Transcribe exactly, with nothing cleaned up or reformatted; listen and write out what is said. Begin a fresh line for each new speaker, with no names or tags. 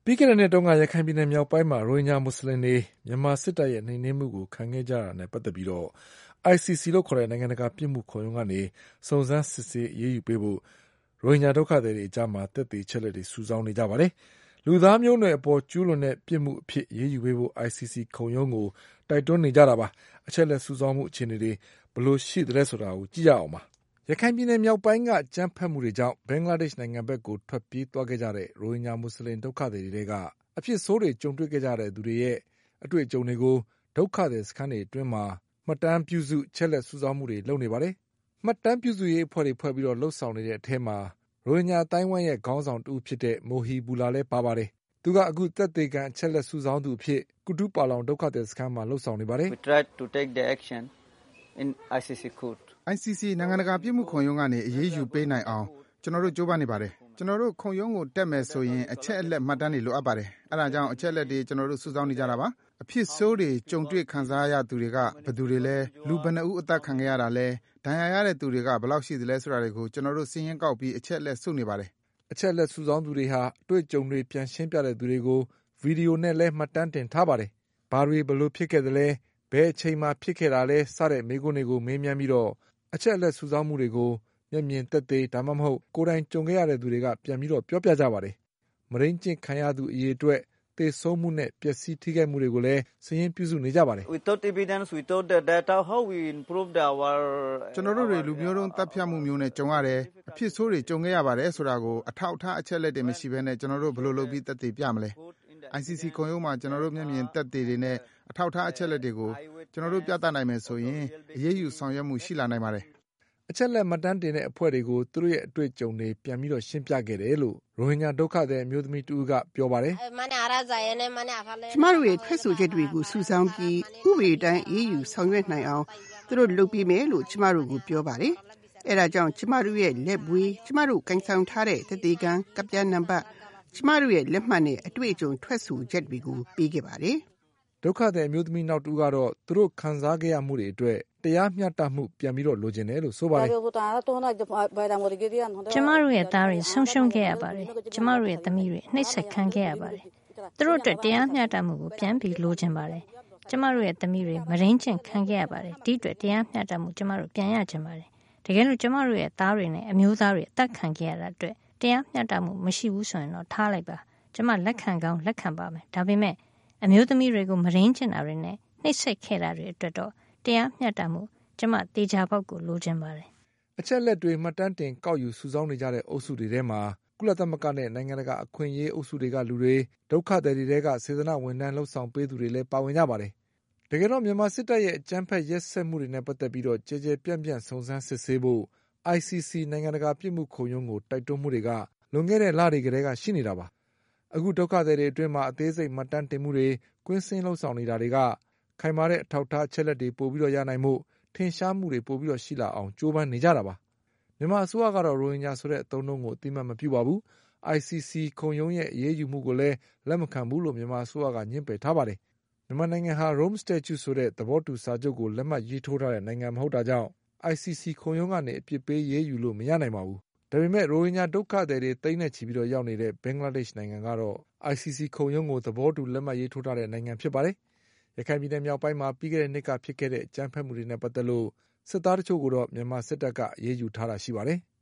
ပြီးခဲ့တဲ့နှစ်တုန်းကရခိုင်ပြည်နယ်မြောက်ပိုင်းမှာရိုဟင်ဂျာမွတ်စလင်တွေမြန်မာစစ်တပ်ရဲ့နှိမ်နင်းမှုကိုခံခဲ့ကြတာနဲ့ပတ်သက်ပြီးတော့ အိုင်စီစီ လို့ခေါ်တဲ့နိုင်ငံတကာပြစ်မှုခုံရုံးကနေစုံစမ်းစစ်ဆေးအရေးယူပေးဖို့ရိုဟင်ဂျာဒုက္ခသည်တွေအကြားမှာသက်သေချက်လက်တွေစုဆောင်းနေကြပါတယ်။လူသားမျိုးနွယ်အပေါ်ကျူးလွန်တဲ့ပြစ်မှုအဖြစ်အရေးယူပေးဖို့ အိုင်စီစီ ခုံရုံးကိုတိုက်တွန်းနေကြတာပါ။အချက်လက်စုဆောင်းမှုအခြေအနေတွေဘယ်လိုရှိသလဲဆိုတာကိုကြည့်ကြအောင်ပါ။ရခိုင်ပြည်နယ်မြောက်ပိုင်းကအကြမ်းဖက်မှုတွေကြောင့်ဘင်္ဂလားဒေ့ရှ်နိုင်ငံဘက်ကိုထွက်ပြေးသွားခဲ့ကြတဲ့ရိုဟင်ဂျာမွတ်စလင်ဒုက္ခသည်တွေကအဖြစ်ဆိုးတွေကြုံတွေ့ခဲ့ကြတဲ့သူတွေရဲ့အတွေ့အကြုံတွေကိုဒုက္ခသည်စခန်းတွေအတွင်းမှာမှတ်တမ်းပြုစုချက်လက်စုဆောင်းမှုတွေလုပ်နေပါတယ်။မှတ်တမ်းပြုစုရေးအဖွဲ့တွေဖွဲ့ပြီးတော့လှုပ်ဆောင်နေတဲ့အထဲမှာရိုဟင်ဂျာအတိုင်းဝိုင်းရဲ့ခေါင်းဆောင်တူဖြစ်တဲ့မိုဟီဘူလာလည်းပါပါတယ်။သူကအခုသက်သေခံအချက်လက်စုဆောင်းသူအဖြစ်ကုတုပါလောင်ဒုက္ခသည်စခန်းမှာလှုပ်ဆောင်နေပါတယ်။
We tried to take the action in အိုင် စီ စီ court.
အိုင် စီ စီ နိုင်ငံတကာပြစ်မှုခုံရုံးကနေအရေးယူပေးနိုင်အောင်ကျွန်တော်တို့ကြိုးပမ်းနေပါတယ်။ကျွန်တော်တို့ခုံရုံးကိုတက်မယ်ဆိုရင်အချက်အလက်မှတ်တမ်းတွေလိုအပ်ပါတယ်။အဲဒါကြောင့်အချက်အလက်တွေကျွန်တော်တို့စုဆောင်းနေကြတာပါ။အဖြစ်ဆိုးတွေကြုံတွေ့ခံစားရသူတွေကဘယ်သူတွေလဲလူဘယ်နှဦးအသက်ခံခဲ့ရတာလဲဒဏ်ရာရတဲ့သူတွေကဘယ်လောက်ရှိသလဲဆိုတာတွေကိုကျွန်တော်တို့စီးရင်ကောက်ပြီးအချက်အလက်စုနေပါတယ်
။အချက်အလက်စုဆောင်းသူတွေဟာအတွေ့အကြုံတွေပြန်ရှင်းပြတဲ့သူတွေကိုဗီဒီယိုနဲ့လည်းမှတ်တမ်းတင်ထားပါတယ်။ဘာတွေဘယ်လိုဖြစ်ခဲ့သလဲဘယ်အချိန်မှဖြစ်ခဲ့တာလဲစတဲ့မေးခွန်းတွေကိုမေးမြန်းပြီးတော့အချက်အလက်စုဆောင်းမှုတွေကိုမျက်မြင်သက်သေဒါမှမဟုတ်ကိုယ်တိုင်ကြုံခဲ့ရတဲ့သူတွေကပြန်ပြီးတော့ပြောပြကြပါတယ်။မရင်းကျင့်ခံရသူအရေးအတွက်သေဆုံးမှုနဲ့ပျက်စီးထိခိုက်မှုတွေကိုလည်းစည်ရင်းပြုစုနေကြပါတယ်။
Without evidence, without the data, how we improved our
ကျွန်တော်တို့တွေလူမျိုးတုံးတပ်ဖြတ်မှုမျိုးနဲ့ကြုံရတယ်အဖြစ်ဆိုးတွေကြုံခဲ့ရပါတယ်ဆိုတာကိုအထောက်အထားအချက်လက်တွေမရှိဘဲနဲ့ကျွန်တော်တို့ဘယ်လိုလုပ်ပြီးသက်သေပြမလဲ။ အိုင် စီ စီ ခုံရုံးမှာကျွန်တော်တို့မျက်မြင်သက်သေတွေနဲ့အထောက်အထားအချက်လက်တွေကိုကျွန်တော်တို့ပြသနိုင်မယ်ဆိုရင်အရေးယူဆောင်ရွက်မှုရှိလာနိုင်ပါတယ်
။အချက်လက်မှတ်တမ်းတင်တဲ့အဖွဲ့တွေကိုသူတို့ရဲ့အတွေ့အကြုံတွေပြန်ပြီးတော့ရှင်းပြခဲ့တယ်လို့ရိုဟင်ဂျာဒုက္ခသည်အမျိုးသမီးတူကပြောပါတယ်
။ကျမတို့ရဲ့ထွက်ဆိုချက်တွေကိုစုဆောင်းပြီးဥပဒေတိုင်းအေးအေးယူဆောင်ရွက်နိုင်အောင်သူတို့လုပ်ပြီးမယ်လို့ကျမတို့ကိုပြောပါတယ်။အဲဒါကြောင့်ကျမတို့ရဲ့လက်ပွေးကျမတို့ကန်ဆောင်ထားတဲ့သက်သေခံကပ်ပြားနံပါတ်ကျမတို့ရဲ့လက်မှတ်နဲ့အတွေ့အကြုံထွက်ဆိုချက်တွေကိုပေးခဲ့ပါတယ်
။ဒုက္ခသည်အမျိုးသမီးနောက်တူကတော့သူတို့ခံစားခဲ့ရမှုတွေအတွက်တရားမျှတမှုပြန်ပြီးတော့လိုချင်တယ်လို့ဆိုပါတယ်
။ကျမတို့ရဲ့သားတွေဆုံးရှုံးခဲ့ရပါတယ်။ကျမတို့ရဲ့သမီးတွေနှိပ်စက်ခံခဲ့ရပါတယ်။သူတို့အတွက်တရားမျှတမှုကိုပြန်ပြီးလိုချင်ပါတယ်။ကျမတို့ရဲ့သမီးတွေမရင်းကျင့်ခံခဲ့ရပါတယ်။ဒီအတွက်တရားမျှတမှုကျမတို့ပြန်ရချင်ပါတယ်။တကယ်လို့ကျမတို့ရဲ့သားတွေနဲ့အမျိုးသားတွေအသက်ခံခဲ့ရတာအတွက်တရားမျှတမှုမရှိဘူးဆိုရင်တော့ထားလိုက်ပါ။ကျမလက်ခံကောင်းလက်ခံပါမယ်။ဒါပေမဲ့အမျိုးသမီးတွေကိုမရင်းကျင်တာတွေနဲ့နှိပ်စက်ခဲ့တာတွေအတွက်တော့တရားမျှတမှုကျမတေချာပေါက်ကိုလိုချင်ပါတယ်
။အချက်လက်တွေမှတ်တမ်းတင်ကောက်ယူစုဆောင်းနေကြတဲ့အုပ်စုတွေထဲမှာကုလသမဂ္ဂနဲ့နိုင်ငံတကာအခွင့်အရေးအုပ်စုတွေကလူတွေဒုက္ခသည်တွေကစေတနာဝန်ထမ်းလှုပ်ဆောင်ပေးသူတွေလည်းပါဝင်ကြပါတယ်။တကယ်တော့မြန်မာစစ်တပ်ရဲ့အကြမ်းဖက်ရက်စက်မှုတွေနဲ့ပတ်သက်ပြီးတော့ကြေကြေပြန့်ပြန့်စုံစမ်းစစ်ဆေးဖို့ အိုင် စီ စီ နိုင်ငံတကာပြစ်မှုခုံရုံးကိုတိုက်တွန်းမှုတွေကလွန်ခဲ့တဲ့လတွေကတည်းကရှိနေတာပါ။အခုဒုက္ခသည်တွေအတွင်းမှာအသေးစိတ်မှတ်တမ်းတင်မှုတွေကွင်းဆင်းလှုပ်ဆောင်နေတာတွေကခိုင်မာတဲ့အထောက်အထားအချက်လက်တွေပို့ပြီးတော့ရနိုင်မှုထင်ရှားမှုတွေပို့ပြီးတော့ရှိလာအောင်ကြိုးပမ်းနေကြတာပါ။မြန်မာအစိုးရကတော့ရိုဟင်ဂျာဆိုတဲ့အသုံးအနှုန်းကိုအတိအမှတ်မပြုပါဘူး။ အိုင် စီ စီ ခုံရုံးရဲ့အရေးယူမှုကိုလည်းလက်မခံဘူးလို့မြန်မာအစိုးရကညှင်းပယ်ထားပါတယ်။မြန်မာနိုင်ငံဟာ Rome Statute ဆိုတဲ့သဘောတူစာချုပ်ကိုလက်မှတ်ရေးထိုးထားတဲ့နိုင်ငံမဟုတ်တာကြောင့် အိုင် စီ စီ ခုံရုံးကနေအပြစ်ပေးရေးယူလို့မရနိုင်ပါဘူး။ဒါပေမဲ့ရိုဟင်ဂျာဒုက္ခသည်တွေသိန်းနဲ့ချီပြီးတော့ရောက်နေတဲ့ဘင်္ဂလားဒေ့ရှ်နိုင်ငံကတော့ အိုင် စီ စီ ခုံရုံးကိုသဘောတူလက်မှတ်ရေးထိုးထားတဲ့နိုင်ငံဖြစ်ပါတယ်။ရခိုင်ပြည်နယ်မြောက်ပိုင်းမှာပြီးခဲ့တဲ့နှစ်ကဖြစ်ခဲ့တဲ့အကြမ်းဖက်မှုတွေနဲ့ပတ်သက်လို့စစ်သားတချို့ကိုတော့မြန်မာစစ်တပ်ကအရေးယူထားတာရှိပါတယ်။